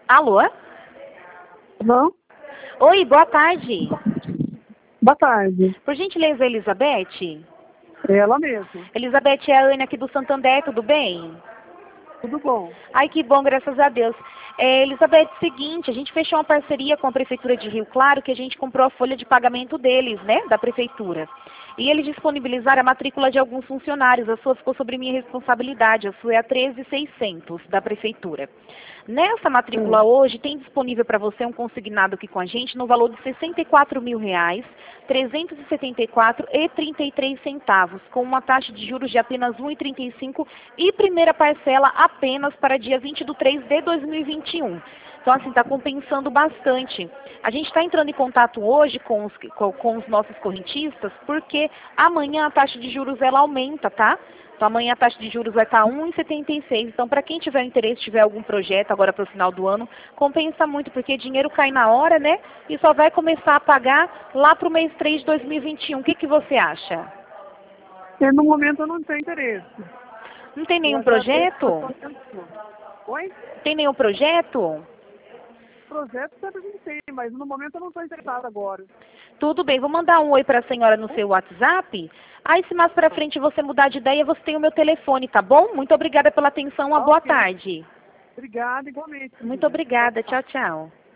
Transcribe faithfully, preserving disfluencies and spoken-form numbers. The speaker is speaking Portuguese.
Alô? Não? Oi, boa tarde. Boa tarde. Por gentileza, Elizabeth? É ela mesmo. Elizabeth, é a Ana aqui do Santander, tudo bem? Tudo bom? Ai, que bom, graças a Deus. É, Elizabeth, seguinte, a gente fechou uma parceria com a Prefeitura de Rio Claro, que a gente comprou a folha de pagamento deles, né, da Prefeitura. E eles disponibilizaram a matrícula de alguns funcionários, a sua ficou sobre minha responsabilidade, a sua é a treze mil e seiscentos da Prefeitura. Nessa matrícula Hum. hoje, tem disponível para você um consignado aqui com a gente no valor de sessenta e quatro mil reais, trezentos e setenta e quatro reais e trinta e três centavos, com uma taxa de juros de apenas um vírgula trinta e cinco e primeira parcela apenas para dia vinte de três de dois mil e vinte e um. Então, assim, está compensando bastante. A gente está entrando em contato hoje com os, com, com os nossos correntistas, porque amanhã a taxa de juros ela aumenta, tá? Então, amanhã a taxa de juros vai estar um vírgula setenta e seis. Então, para quem tiver interesse, tiver algum projeto agora para o final do ano, compensa muito, porque dinheiro cai na hora, né? E só vai começar a pagar lá para o mês três de dois mil e vinte e um. O que, que você acha? E no momento eu não tenho interesse. Não tem Eu nenhum agradeço a projeto? sua atenção. Oi? Tem nenhum projeto? Projeto sempre não tem, mas no momento eu não estou interessada agora. Tudo bem, vou mandar um oi para a senhora no seu WhatsApp. Aí, se mais para frente você mudar de ideia, você tem o meu telefone, tá bom? Muito obrigada pela atenção, uma boa Ok. tarde. Obrigada, igualmente. Muito obrigada, tchau, tchau.